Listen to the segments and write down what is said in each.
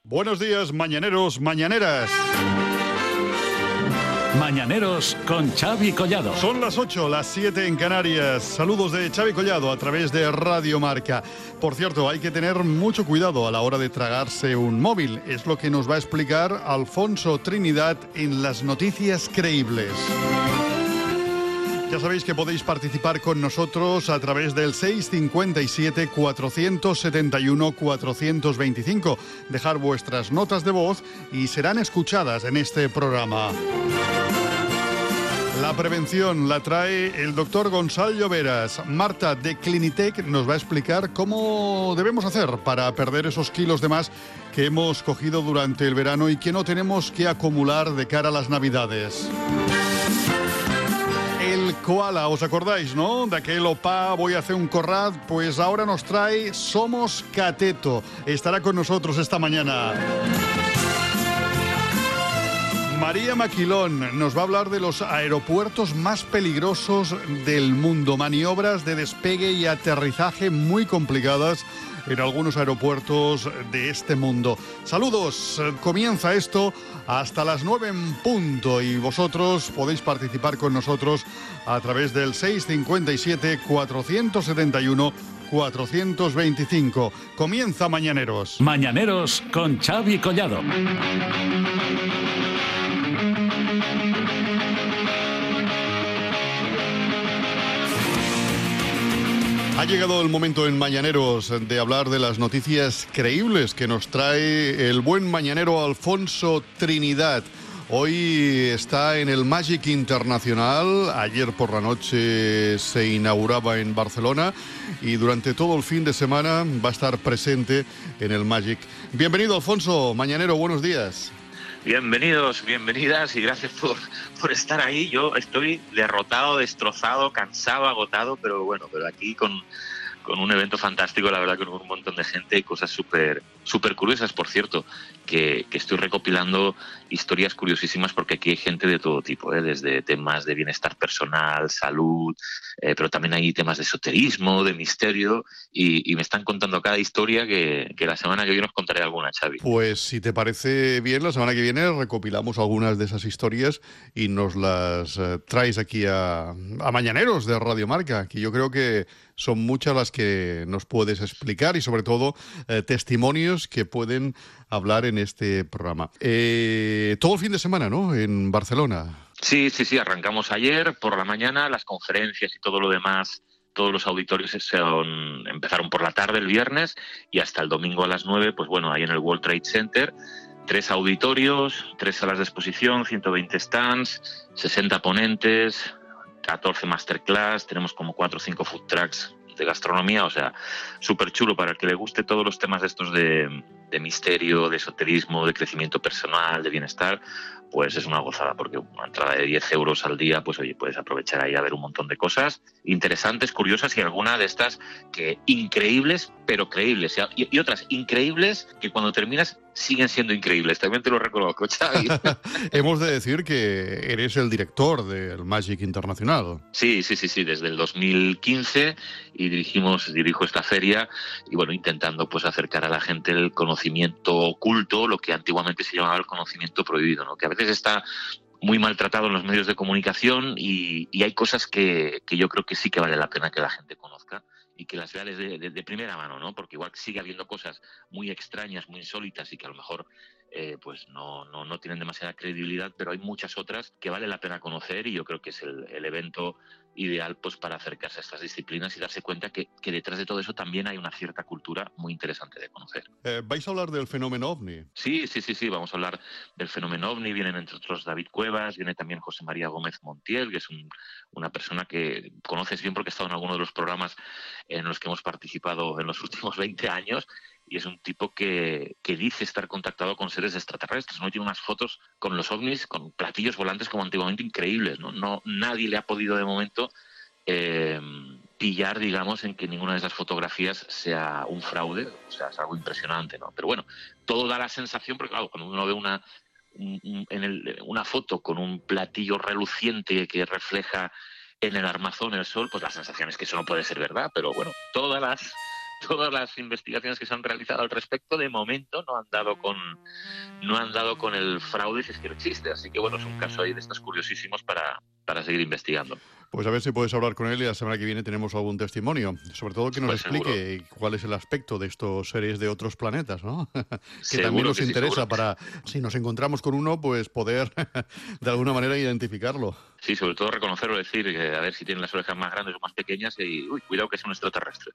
Buenos días, mañaneros, mañaneras. Mañaneros con Xavi Collado. Son las 8, las 7 en Canarias. Saludos de Xavi Collado a través de Radio Marca. Por cierto, hay que tener mucho cuidado a la hora de tragarse un móvil. Es lo que nos va a explicar Alfonso Trinidad en las noticias creíbles. Ya sabéis que podéis participar con nosotros a través del 657-471-425. Dejar vuestras notas de voz y serán escuchadas en este programa. La prevención la trae el doctor Gonzalo Lloveras. Marta de Clinitec nos va a explicar cómo debemos hacer para perder esos kilos de más que hemos cogido durante el verano y que no tenemos que acumular de cara a las Navidades. El koala, ¿os acordáis, no? De aquel opá, voy a hacer un corral, pues ahora nos trae Somos Cateto. Estará con nosotros esta mañana. María Maquilón nos va a hablar de los aeropuertos más peligrosos del mundo. Maniobras de despegue y aterrizaje muy complicadas en algunos aeropuertos de este mundo. Saludos, comienza esto hasta las 9 en punto y vosotros podéis participar con nosotros a través del 657-471-425. Comienza Mañaneros. Mañaneros con Xavi Collado. Ha llegado el momento en Mañaneros de hablar de las noticias creíbles que nos trae el buen mañanero Alfonso Trinidad. Hoy está en el Magic Internacional, ayer por la noche se inauguraba en Barcelona y durante todo el fin de semana va a estar presente en el Magic. Bienvenido, Alfonso, mañanero, buenos días. Bienvenidos, bienvenidas y gracias por estar ahí. Yo estoy derrotado, destrozado, cansado, agotado, pero aquí con un evento fantástico, la verdad, con un montón de gente y cosas súper curiosas, por cierto, que estoy recopilando historias curiosísimas porque aquí hay gente de todo tipo, desde temas de bienestar personal, salud, pero también hay temas de esoterismo, de misterio y me están contando cada historia que la semana que viene os contaré alguna, Xavi. Pues si te parece bien, la semana que viene recopilamos algunas de esas historias y nos las traes aquí a Mañaneros de Radio Marca, que yo creo que son muchas las que nos puedes explicar y sobre todo testimonios que pueden hablar en este programa. Todo el fin de semana, ¿no? En Barcelona. Sí, arrancamos ayer por la mañana, las conferencias y todo lo demás, todos los auditorios empezaron por la tarde el viernes y hasta el domingo a las 9, pues bueno, ahí en el World Trade Center, 3 auditorios, 3 salas de exposición, 120 stands, 60 ponentes, 14 masterclass, tenemos como 4 o 5 food trucks de gastronomía, o sea, súper chulo para el que le guste todos los temas de estos de misterio, de esoterismo, de crecimiento personal, de bienestar, pues es una gozada, porque una entrada de 10 euros al día, pues oye, puedes aprovechar ahí a ver un montón de cosas interesantes, curiosas y alguna de estas que increíbles, pero creíbles, y otras increíbles que cuando terminas siguen siendo increíbles, también te lo reconozco, Xavi. Hemos de decir que eres el director del Magic Internacional. Sí, desde el 2015 y dirijo esta feria y bueno, intentando pues acercar a la gente el conocimiento oculto, lo que antiguamente se llamaba el conocimiento prohibido, ¿no? Que a veces está muy maltratado en los medios de comunicación y hay cosas que yo creo que sí que vale la pena que la gente conozca y que las vea de primera mano, ¿no? Porque igual sigue habiendo cosas muy extrañas, muy insólitas y que a lo mejor pues no tienen demasiada credibilidad, pero hay muchas otras que vale la pena conocer y yo creo que es el evento ideal pues para acercarse a estas disciplinas y darse cuenta que detrás de todo eso también hay una cierta cultura muy interesante de conocer. ¿Vais a hablar del fenómeno OVNI? Sí, vamos a hablar del fenómeno OVNI, vienen entre otros David Cuevas, viene también José María Gómez Montiel, que es una persona que conoces bien porque ha estado en alguno de los programas en los que hemos participado en los últimos 20 años y es un tipo que dice estar contactado con seres extraterrestres, ¿no? Tiene unas fotos con los ovnis, con platillos volantes como antiguamente increíbles, ¿no? Nadie le ha podido de momento pillar, digamos, en que ninguna de esas fotografías sea un fraude, o sea, es algo impresionante, ¿no? Pero bueno, todo da la sensación, porque claro, cuando uno ve una foto con un platillo reluciente que refleja en el armazón el sol, pues la sensación es que eso no puede ser verdad, pero bueno, todas las todas las investigaciones que se han realizado al respecto, de momento no han dado con el fraude, si es que no existe. Así que bueno, es un caso ahí de estos curiosísimos para seguir investigando. Pues a ver si puedes hablar con él y la semana que viene tenemos algún testimonio. Sobre todo que nos Pues explique cuál es el aspecto de estos seres de otros planetas, ¿no? Que Seguro también nos que sí, interesa seguro. para, si nos encontramos con uno, pues poder de alguna manera identificarlo. Sí, sobre todo reconocerlo, decir, a ver si tienen las orejas más grandes o más pequeñas y, cuidado que es un extraterrestre.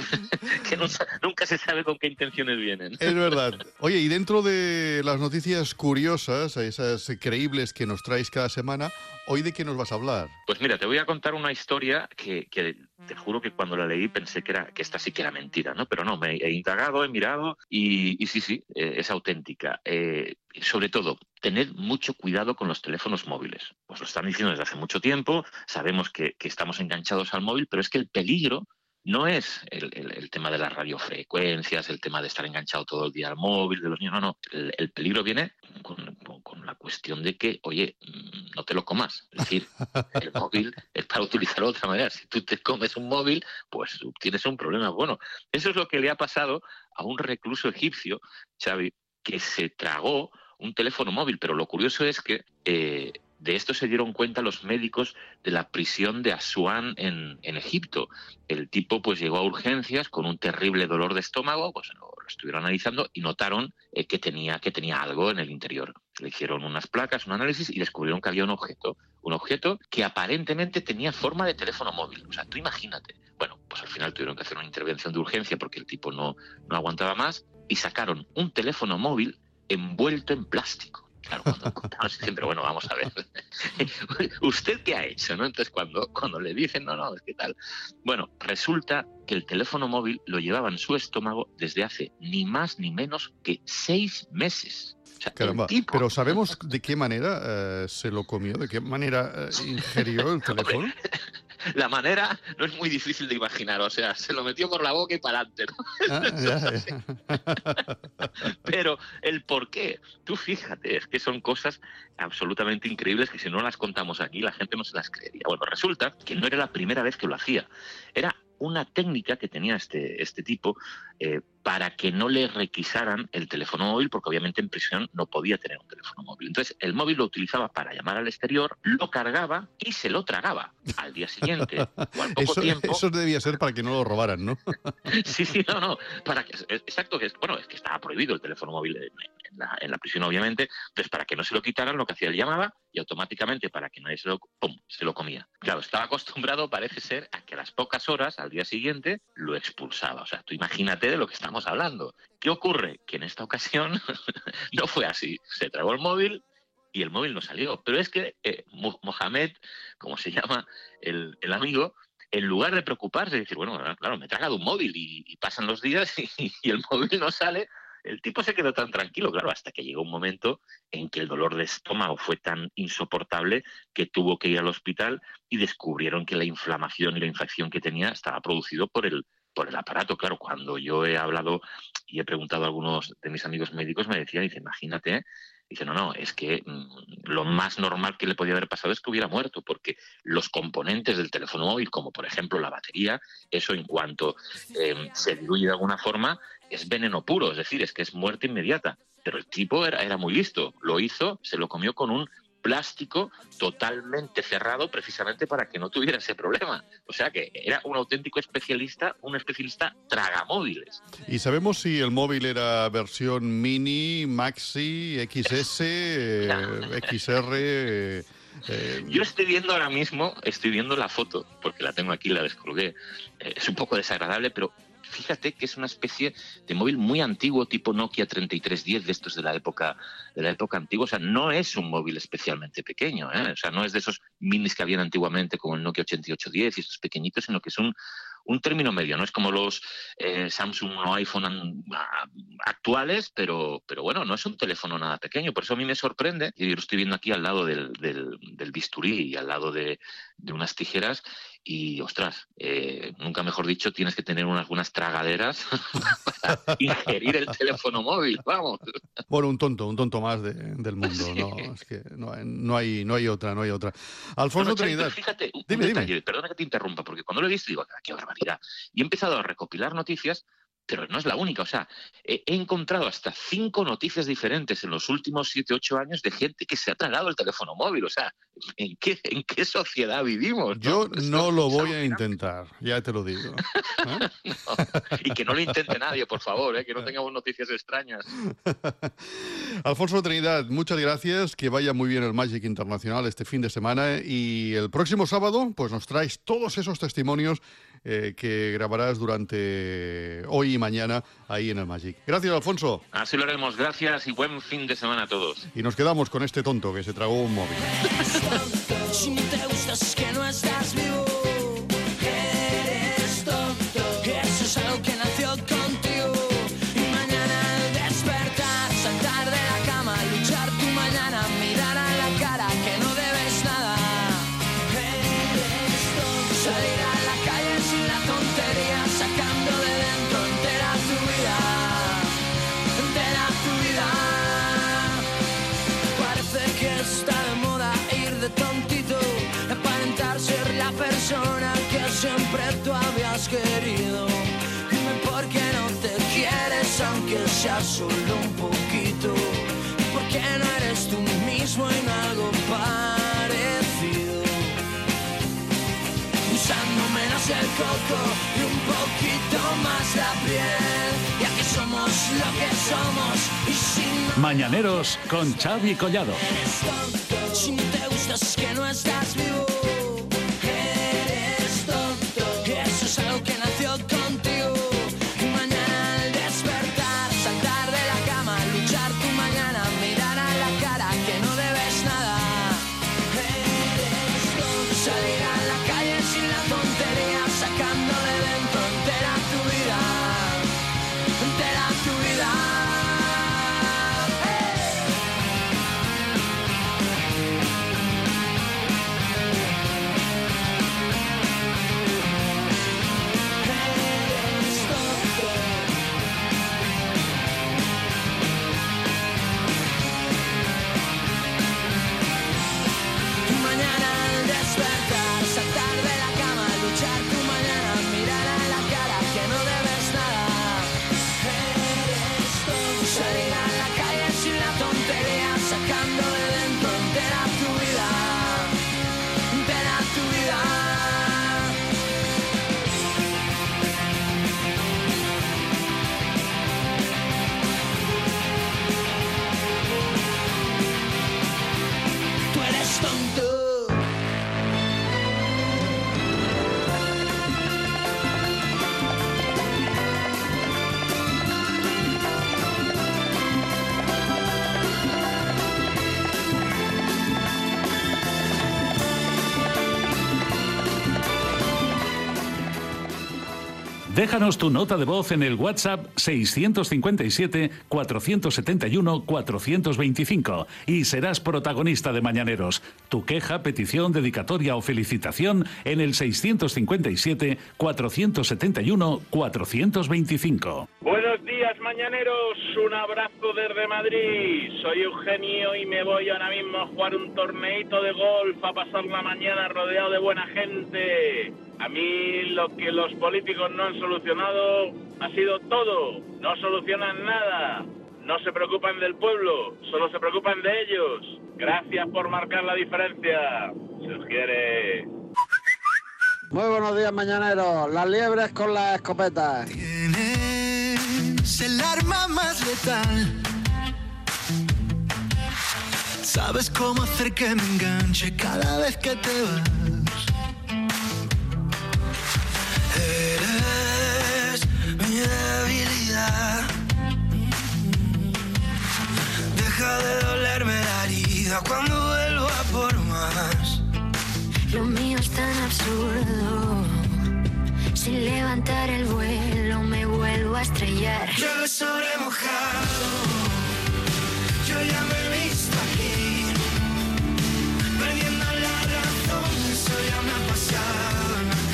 Que nunca se sabe con qué intenciones vienen. Es verdad. Oye, y dentro de las noticias curiosas, esas creíbles que nos traes cada semana, ¿hoy de qué nos vas a hablar? Pues mira, te voy a contar una historia que te juro que cuando la leí pensé que esta sí que era mentira, ¿no? Pero no, me he indagado, he mirado y sí, es auténtica. Sobre todo, tened mucho cuidado con los teléfonos móviles. Pues lo están diciendo desde hace mucho tiempo, sabemos que estamos enganchados al móvil, pero es que el peligro no es el tema de las radiofrecuencias, el tema de estar enganchado todo el día al móvil, de los niños, no. El peligro viene con la cuestión de que, oye, no te lo comas. Es decir, el móvil es para utilizarlo de otra manera. Si tú te comes un móvil, pues tienes un problema. Bueno, eso es lo que le ha pasado a un recluso egipcio, Xavi, que se tragó un teléfono móvil. Pero lo curioso es que de esto se dieron cuenta los médicos de la prisión de Asuán en Egipto. El tipo pues llegó a urgencias con un terrible dolor de estómago, pues lo estuvieron analizando y notaron que tenía algo en el interior. Le hicieron unas placas, un análisis y descubrieron que había un objeto que aparentemente tenía forma de teléfono móvil. O sea, tú imagínate. Bueno, pues al final tuvieron que hacer una intervención de urgencia porque el tipo no aguantaba más y sacaron un teléfono móvil envuelto en plástico. Claro, cuando encontramos dicen, pero bueno, vamos a ver, ¿usted qué ha hecho? ¿No? Entonces, cuando le dicen, no, es que tal. Bueno, resulta que el teléfono móvil lo llevaba en su estómago desde hace ni más ni menos que 6 meses. O sea, Caramba, el tipo... pero ¿sabemos de qué manera se lo comió? ¿De qué manera ingirió el teléfono? Hombre, la manera no es muy difícil de imaginar, o sea, se lo metió por la boca y para adelante, ¿no? Ya. Pero el por qué, tú fíjate, es que son cosas absolutamente increíbles que si no las contamos aquí la gente no se las creería. Bueno, resulta que no era la primera vez que lo hacía, era una técnica que tenía este tipo para que no le requisaran el teléfono móvil, porque obviamente en prisión no podía tener un teléfono móvil. Entonces el móvil lo utilizaba para llamar al exterior, lo cargaba y se lo tragaba al día siguiente o al poco tiempo. Eso debía ser para que no lo robaran, ¿no? Sí, no, exacto, es que estaba prohibido el teléfono móvil en la prisión, obviamente. Entonces, para que no se lo quitaran, lo que hacía, él llamaba y automáticamente, para que nadie se lo comía. Claro, estaba acostumbrado, parece ser, a que a las pocas horas, al día siguiente, lo expulsaba. O sea, tú imagínate de lo que estamos hablando. ¿Qué ocurre? Que en esta ocasión no fue así. Se tragó el móvil y el móvil no salió. Pero es que Mohamed, como se llama el amigo, en lugar de preocuparse y decir, bueno, claro, me he tragado un móvil y pasan los días y el móvil no sale, el tipo se quedó tan tranquilo, claro, hasta que llegó un momento en que el dolor de estómago fue tan insoportable que tuvo que ir al hospital y descubrieron que la inflamación y la infección que tenía estaba producido por el aparato. Claro, cuando yo he hablado y he preguntado a algunos de mis amigos médicos, me decían, dice, imagínate, dice, no, es que lo más normal que le podía haber pasado es que hubiera muerto, porque los componentes del teléfono móvil, como por ejemplo la batería, eso en cuanto se diluye de alguna forma, es veneno puro, es decir, es que es muerte inmediata. Pero el tipo era muy listo, lo hizo, se lo comió con un plástico totalmente cerrado precisamente para que no tuviera ese problema. O sea que era un auténtico especialista, un especialista tragamóviles. ¿Y sabemos si el móvil era versión mini, maxi, XS, XR? Yo estoy viendo ahora mismo, la foto, porque la tengo aquí, la descolgué. Es un poco desagradable, pero fíjate que es una especie de móvil muy antiguo, tipo Nokia 3310, de estos de la época antigua. O sea, no es un móvil especialmente pequeño, ¿eh? O sea, no es de esos minis que habían antiguamente como el Nokia 8810 y estos pequeñitos, sino que es un término medio. No es como los Samsung o iPhone actuales, pero bueno, no es un teléfono nada pequeño. Por eso a mí me sorprende, y yo lo estoy viendo aquí al lado del bisturí y al lado de unas tijeras, y, ostras, nunca mejor dicho, tienes que tener unas buenas tragaderas para ingerir el teléfono móvil, vamos. Bueno, un tonto más del mundo, sí. No, es que no hay otra. Alfonso Trinidad. Fíjate, dime. Perdona que te interrumpa, porque cuando lo he visto digo, qué barbaridad. Y he empezado a recopilar noticias, pero no es la única. O sea, he encontrado hasta 5 noticias diferentes en los últimos 7, 8 años de gente que se ha tragado el teléfono móvil. O sea, ¿en qué sociedad vivimos? Yo no lo voy a intentar, ya te lo digo. No, y que no lo intente nadie, por favor, que no tengamos noticias extrañas. Alfonso Trinidad, muchas gracias, que vaya muy bien el Magic Internacional este fin de semana, y el próximo sábado pues nos traes todos esos testimonios que grabarás durante hoy y mañana ahí en el Magic. Gracias, Alfonso. Así lo haremos, gracias y buen fin de semana a todos. Y nos quedamos con este tonto que se tragó un móvil. Si no te gustas es que no estás vivo. Eres tonto, eso es algo que nació contigo. Y mañana al despertar, saltar de la cama, luchar tu mañana, mirar a la cara que no debes nada. Eres tonto, salir a la calle sin la tontería, sacando de dentro entera tu vida. Parece que está de moda ir de tontito, aparentar ser la persona que siempre tú habías querido. Dime por qué no te quieres, aunque sea solo un poquito. ¿Por qué no eres tú mismo en algo parecido? Usando menos el coco y un poquito más la piel, ya que somos lo que somos. Y si no... Mañaneros con Xavi Collado. Eres tonto, si no te gustas es que no estás vivo. Eres tonto, eso es algo que nació contigo. Y mañana al despertar, saltar de la cama, luchar tu mañana, mirar a la cara que no debes nada. Eres tonto, salir a la calle sin la tontería, sacando de dentro entera tu vida. Entera tu vida. Mañana al despertar, saltar de la cama, luchar tu mañana, mirar a la cara que no debes nada. Eres tonto, salir a la calle sin la tontería, sacando de dentro entera tu vida. Entera tu vida. Tú eres tonto. Déjanos tu nota de voz en el WhatsApp 657-471-425 y serás protagonista de Mañaneros. Tu queja, petición, dedicatoria o felicitación en el 657-471-425. Buenos días, mañaneros. Un abrazo desde Madrid. Soy Eugenio y me voy ahora mismo a jugar un torneito de golf, a pasar la mañana rodeado de buena gente. A mí lo que los políticos no han solucionado ha sido todo. No solucionan nada. No se preocupan del pueblo, solo se preocupan de ellos. Gracias por marcar la diferencia. Se os quiere. Muy buenos días, mañaneros. Las liebres con las escopetas. Tienes el arma más letal. Sabes cómo hacer que me enganche cada vez que te vas. Eres mi debilidad. Deja de dolerme la herida cuando vuelvo a por más. Lo mío es tan absurdo. Sin levantar el vuelo me vuelvo a estrellar. Llueve sobre mojado. Yo ya me he visto aquí, perdiendo la razón. Eso ya me ha pasado.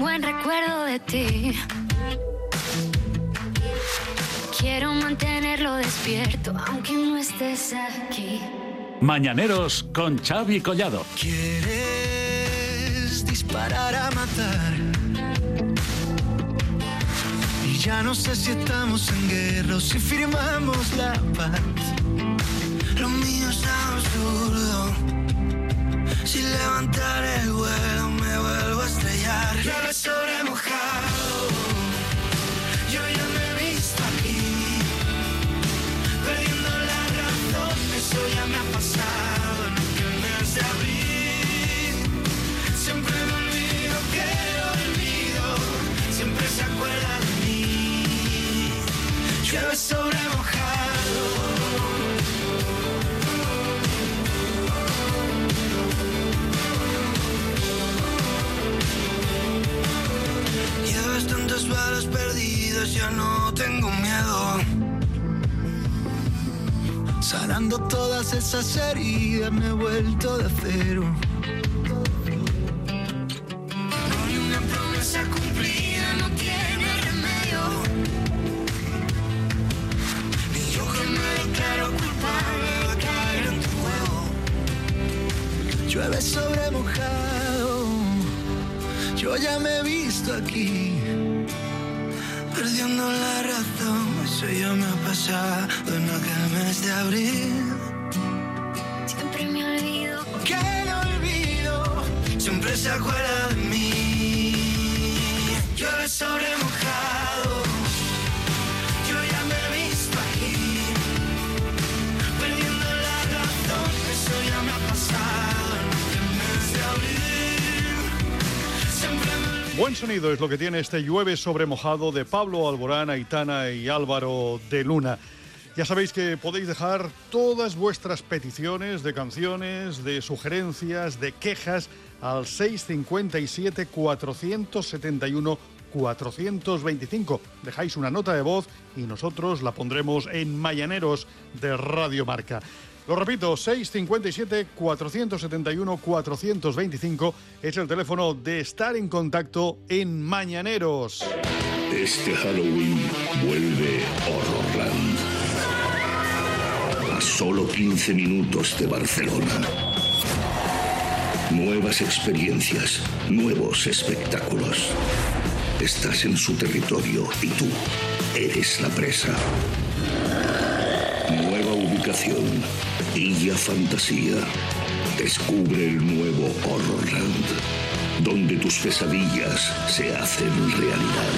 buen recuerdo de ti. Quiero mantenerlo despierto, aunque no estés aquí. Mañaneros con Xavi Collado. Quieres disparar a matar. Y ya no sé si estamos en guerra o si firmamos la paz. Lo mío es absurdo. Si levantar el vuelo me vuelvo a estrellar. Llueve sobre mojado. Yo ya me he visto aquí, perdiendo la razón. Eso ya me ha pasado en aquel mes de abril. Siempre me olvido que lo olvido. Siempre se acuerda de mí. Llueve sobre mojado. Llevas tantas balas perdidas, ya no tengo miedo. Sanando todas esas heridas me he vuelto de acero. No hay una promesa cumplida, no tiene remedio. Ni yo que me declaro culpable de caer en tu juego. Llueve sobre mojado. Yo ya me he visto aquí, perdiendo la razón. Eso ya me ha pasado en aquel mes de abril. Siempre me olvido. Que no olvido, siempre se acuerda de mí. Llueve sobre mojado. Yo ya me he visto aquí, perdiendo la razón. Eso ya me ha pasado en aquel mes de abril. Buen sonido es lo que tiene este Llueve sobre mojado de Pablo Alborán, Aitana y Álvaro de Luna. Ya sabéis que podéis dejar todas vuestras peticiones de canciones, de sugerencias, de quejas al 657 471 425. Dejáis una nota de voz y nosotros la pondremos en Mañaneros de Radio Marca. Lo repito, 657 471 425 es el teléfono de estar en contacto en Mañaneros. Este Halloween vuelve Horrorland. A solo 15 minutos de Barcelona. Nuevas experiencias, nuevos espectáculos. Estás en su territorio y tú eres la presa. Nueva ubicación, Illa Fantasía. Descubre el nuevo Horrorland, donde tus pesadillas se hacen realidad.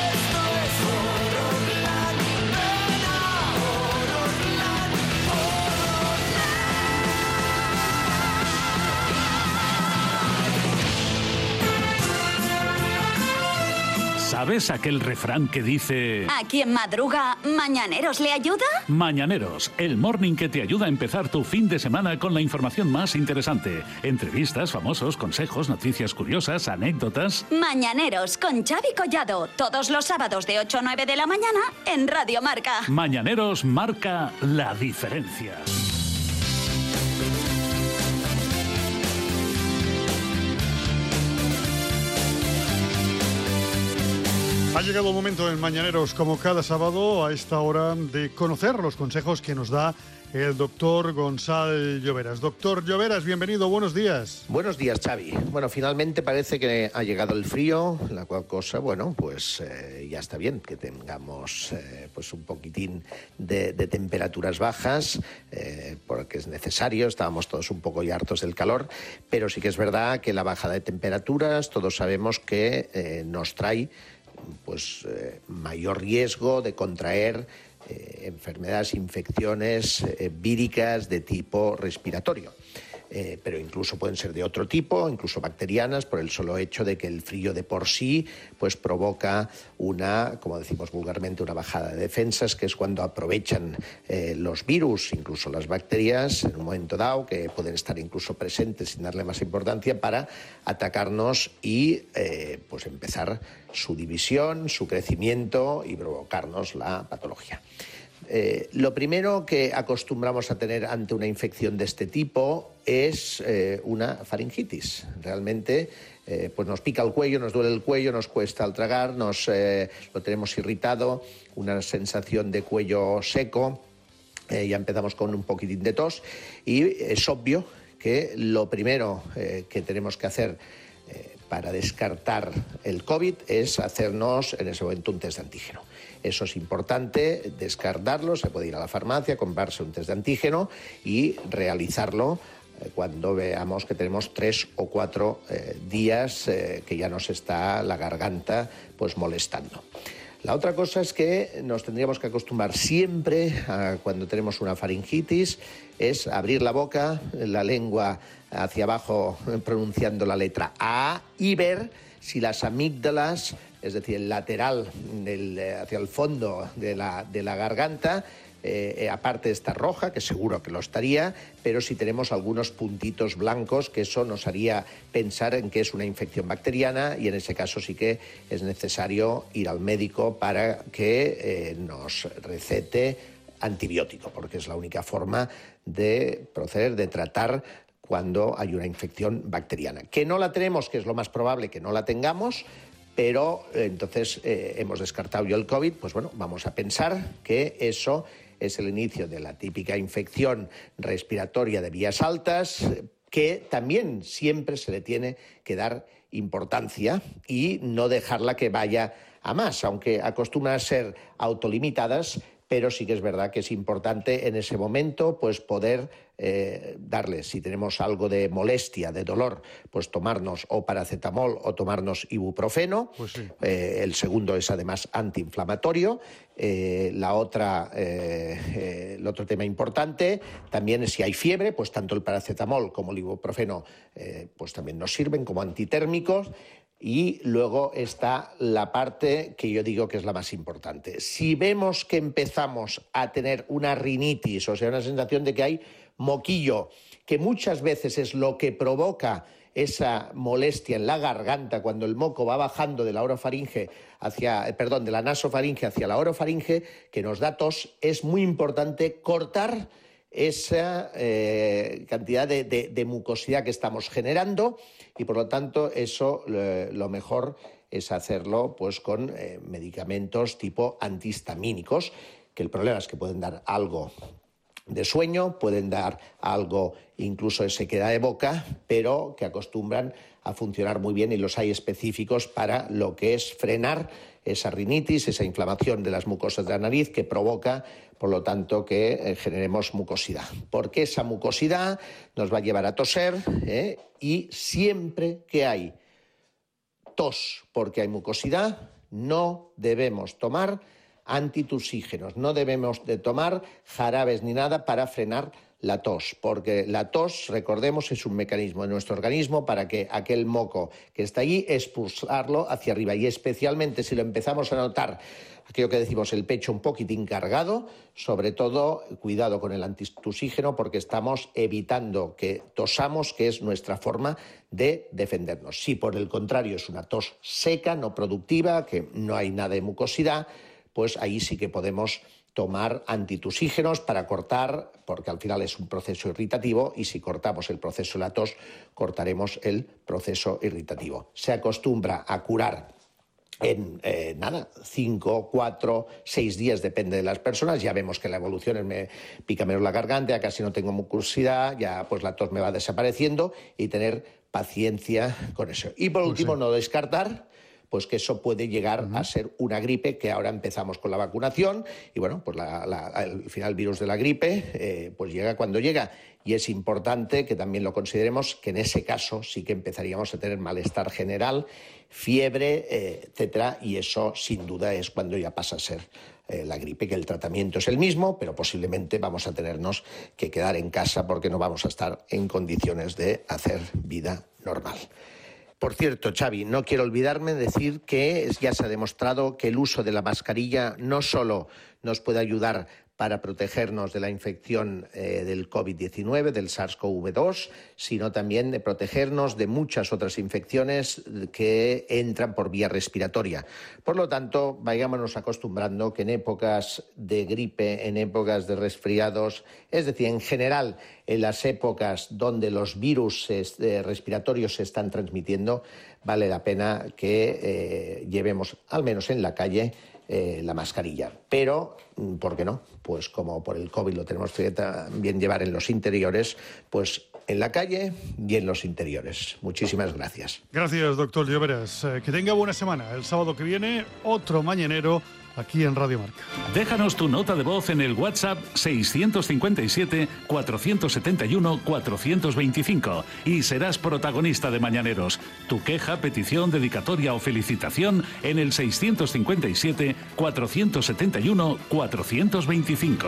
¿Sabes aquel refrán que dice... ¿A quien madruga, Mañaneros le ayuda? Mañaneros, el morning que te ayuda a empezar tu fin de semana con la información más interesante. Entrevistas, famosos, consejos, noticias curiosas, anécdotas... Mañaneros con Xavi Collado, todos los sábados de 8 a 9 de la mañana en Radio Marca. Mañaneros marca la diferencia. Ha llegado el momento en Mañaneros, como cada sábado, a esta hora, de conocer los consejos que nos da el doctor Gonzalo Lloveras. Doctor Lloveras, bienvenido, buenos días. Buenos días, Xavi. Bueno, finalmente parece que ha llegado el frío, la cual cosa, bueno, pues ya está bien que tengamos pues un poquitín de temperaturas bajas, porque es necesario, estábamos todos un poco ya hartos del calor, pero sí que es verdad que la bajada de temperaturas, todos sabemos que nos trae pues mayor riesgo de contraer enfermedades, infecciones víricas de tipo respiratorio. Pero incluso pueden ser de otro tipo, incluso bacterianas, por el solo hecho de que el frío de por sí pues provoca una, como decimos vulgarmente, una bajada de defensas, que es cuando aprovechan los virus, incluso las bacterias, en un momento dado, que pueden estar incluso presentes sin darle más importancia, para atacarnos y pues empezar su división, su crecimiento y provocarnos la patología. Lo primero que acostumbramos a tener ante una infección de este tipo es una faringitis. Realmente pues nos pica el cuello, nos duele el cuello, nos cuesta al tragar, lo tenemos irritado, una sensación de cuello seco, ya empezamos con un poquitín de tos y es obvio que lo primero que tenemos que hacer para descartar el COVID es hacernos en ese momento un test de antígeno. Eso es importante, descartarlo, se puede ir a la farmacia, comprarse un test de antígeno y realizarlo cuando veamos que tenemos 3 o 4 días que ya nos está la garganta pues molestando. La otra cosa es que nos tendríamos que acostumbrar siempre cuando tenemos una faringitis es abrir la boca, la lengua hacia abajo pronunciando la letra A y ver si las amígdalas, es decir, el lateral hacia el fondo de la garganta, aparte está roja, que seguro que lo estaría, pero si tenemos algunos puntitos blancos, que eso nos haría pensar en que es una infección bacteriana y en ese caso sí que es necesario ir al médico para que nos recete antibiótico, porque es la única forma de proceder, de tratar cuando hay una infección bacteriana. Que no la tenemos, que es lo más probable que no la tengamos, pero entonces hemos descartado ya el COVID, pues bueno, vamos a pensar que eso es el inicio de la típica infección respiratoria de vías altas, que también siempre se le tiene que dar importancia y no dejarla que vaya a más, aunque acostumbran a ser autolimitadas, pero sí que es verdad que es importante en ese momento pues poder darle, si tenemos algo de molestia, de dolor, pues tomarnos o paracetamol o tomarnos ibuprofeno. Pues sí. El segundo es además antiinflamatorio. El otro tema importante también es si hay fiebre, pues tanto el paracetamol como el ibuprofeno pues también nos sirven como antitérmicos. Y luego está la parte que yo digo que es la más importante. Si vemos que empezamos a tener una rinitis, o sea, una sensación de que hay moquillo, que muchas veces es lo que provoca esa molestia en la garganta cuando el moco va bajando de la de la nasofaringe hacia la orofaringe, que nos da tos, es muy importante cortar esa cantidad de mucosidad que estamos generando y por lo tanto eso lo mejor es hacerlo pues con medicamentos tipo antihistamínicos, que el problema es que pueden dar algo de sueño, pueden dar algo incluso de sequedad de boca, pero que acostumbran a funcionar muy bien y los hay específicos para lo que es frenar esa rinitis, esa inflamación de las mucosas de la nariz que provoca, por lo tanto, que generemos mucosidad. Porque esa mucosidad nos va a llevar a toser y siempre que hay tos porque hay mucosidad, no debemos tomar antitusígenos, no debemos de tomar jarabes ni nada para frenar la tos, porque la tos, recordemos, es un mecanismo de nuestro organismo para que aquel moco que está allí expulsarlo hacia arriba y especialmente si lo empezamos a notar, aquello que decimos el pecho un poquitín cargado, sobre todo cuidado con el antitusígeno porque estamos evitando que tosamos, que es nuestra forma de defendernos. Si por el contrario es una tos seca, no productiva, que no hay nada de mucosidad, pues ahí sí que podemos tomar antitusígenos para cortar, porque al final es un proceso irritativo y si cortamos el proceso de la tos, cortaremos el proceso irritativo. Se acostumbra a curar en 5, 4, 6 días, depende de las personas. Ya vemos que la evolución es me pica menos la garganta, ya casi no tengo mucosidad, ya pues la tos me va desapareciendo y tener paciencia con eso. Y por último, no descartar pues que eso puede llegar a ser una gripe, que ahora empezamos con la vacunación y bueno, pues al final el virus de la gripe pues llega cuando llega y es importante que también lo consideremos que en ese caso sí que empezaríamos a tener malestar general, fiebre, etcétera, y eso sin duda es cuando ya pasa a ser la gripe, que el tratamiento es el mismo, pero posiblemente vamos a tenernos que quedar en casa porque no vamos a estar en condiciones de hacer vida normal. Por cierto, Xavi, no quiero olvidarme de decir que ya se ha demostrado que el uso de la mascarilla no solo nos puede ayudar para protegernos de la infección del COVID-19, del SARS-CoV-2, sino también de protegernos de muchas otras infecciones que entran por vía respiratoria. Por lo tanto, vayámonos acostumbrando que en épocas de gripe, en épocas de resfriados, es decir, en general, en las épocas donde los virus respiratorios se están transmitiendo, vale la pena que llevemos, al menos en la calle, la mascarilla. Pero, ¿por qué no? Pues como por el COVID lo tenemos que también llevar en los interiores, pues en la calle y en los interiores. Muchísimas gracias. Gracias, doctor Lloveras. Que tenga buena semana. El sábado que viene, otro mañanero aquí en Radio Marca. Déjanos tu nota de voz en el WhatsApp 657-471-425 y serás protagonista de Mañaneros. Tu queja, petición, dedicatoria o felicitación en el 657-471-425.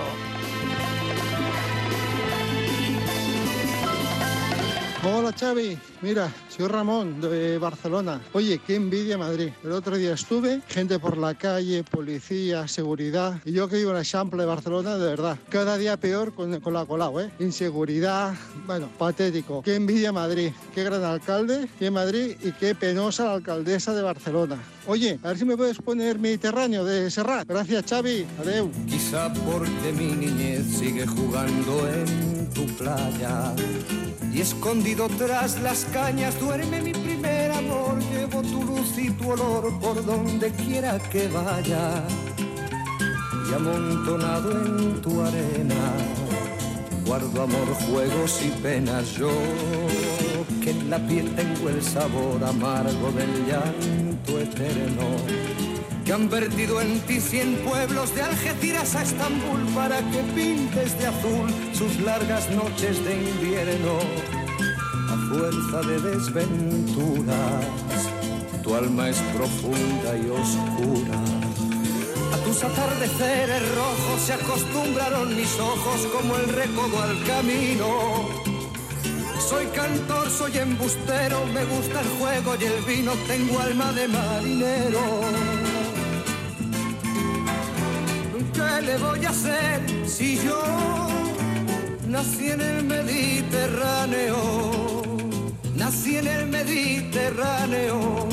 Hola Xavi, mira, soy Ramón de Barcelona. Oye, qué envidia Madrid. El otro día estuve, gente por la calle, policía, seguridad. Y yo que vivo en el Eixample de Barcelona, de verdad, cada día peor con la Colau, ¿eh? Inseguridad, bueno, patético. Qué envidia Madrid, qué gran alcalde, qué Madrid y qué penosa la alcaldesa de Barcelona. Oye, a ver si me puedes poner Mediterráneo de Serrat. Gracias Xavi, adeu. Quizá porque mi niñez sigue jugando en tu playa. Y escondido tras las cañas duerme mi primer amor. Llevo tu luz y tu olor por donde quiera que vaya. Y amontonado en tu arena guardo amor, juegos y penas. Yo que en la piel tengo el sabor amargo del llanto eterno. Que han vertido en ti 100 pueblos de Algeciras a Estambul para que pintes de azul sus largas noches de invierno. A fuerza de desventuras, tu alma es profunda y oscura. A tus atardeceres rojos se acostumbraron mis ojos como el recodo al camino. Soy cantor, soy embustero, me gusta el juego y el vino, tengo alma de marinero. ¿Qué le voy a hacer si yo nací en el Mediterráneo? Nací en el Mediterráneo.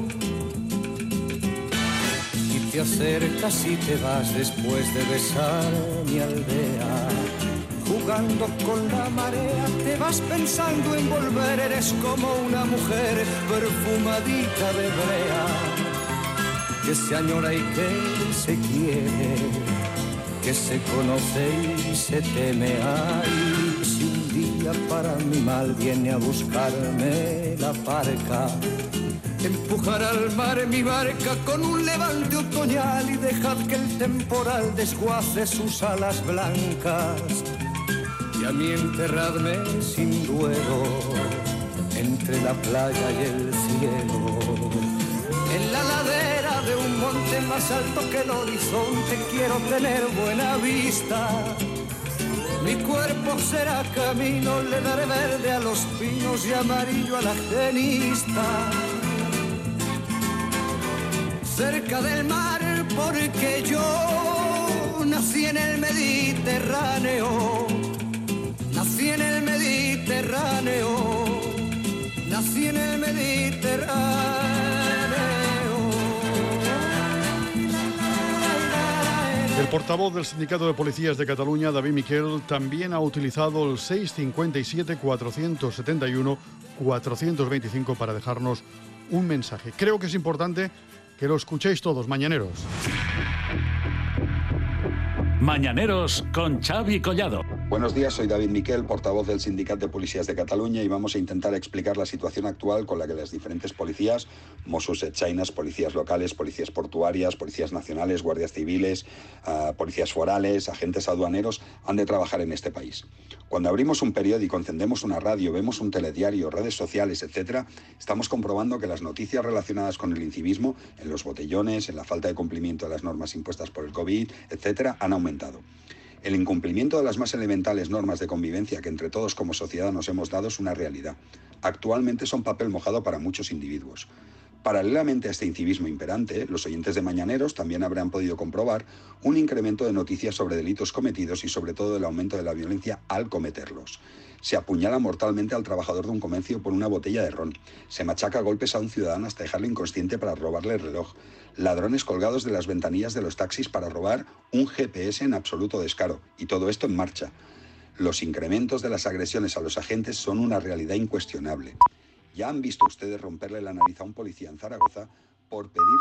Y te acercas y te vas después de besar mi aldea. Jugando con la marea, te vas pensando en volver. Eres como una mujer perfumadita de brea, que se añora y que se quiere, que se conoce y se teme. Ay, si un día para mi mal viene a buscarme la parca, empujar al mar mi barca con un levante otoñal y dejad que el temporal desguace sus alas blancas. Y a mí enterradme sin duelo entre la playa y el cielo. En la ladera de un monte más alto que el horizonte quiero tener buena vista. Mi cuerpo será camino, le daré verde a los pinos y amarillo a la genista. Cerca del mar porque yo nací en el Mediterráneo. Nací en el Mediterráneo. Nací en el Mediterráneo. El portavoz del Sindicato de Policías de Cataluña, David Miquel, también ha utilizado el 657-471-425 para dejarnos un mensaje. Creo que es importante que lo escuchéis todos, mañaneros. Mañaneros con Xavi Collado. Buenos días, soy David Miquel, portavoz del Sindicat de Policías de Cataluña, y vamos a intentar explicar la situación actual con la que las diferentes policías, Mossos d'Esquadra, policías locales, policías portuarias, policías nacionales, guardias civiles, policías forales, agentes aduaneros, han de trabajar en este país. Cuando abrimos un periódico, encendemos una radio, vemos un telediario, redes sociales, etc., estamos comprobando que las noticias relacionadas con el incivismo, en los botellones, en la falta de cumplimiento de las normas impuestas por el COVID, etc., han aumentado. El incumplimiento de las más elementales normas de convivencia que entre todos como sociedad nos hemos dado es una realidad. Actualmente son papel mojado para muchos individuos. Paralelamente a este incivismo imperante, los oyentes de Mañaneros también habrán podido comprobar un incremento de noticias sobre delitos cometidos y sobre todo el aumento de la violencia al cometerlos. Se apuñala mortalmente al trabajador de un comercio por una botella de ron. Se machaca a golpes a un ciudadano hasta dejarlo inconsciente para robarle el reloj. Ladrones colgados de las ventanillas de los taxis para robar un GPS en absoluto descaro. Y todo esto en marcha. Los incrementos de las agresiones a los agentes son una realidad incuestionable. Ya han visto ustedes romperle la nariz a un policía en Zaragoza por pedir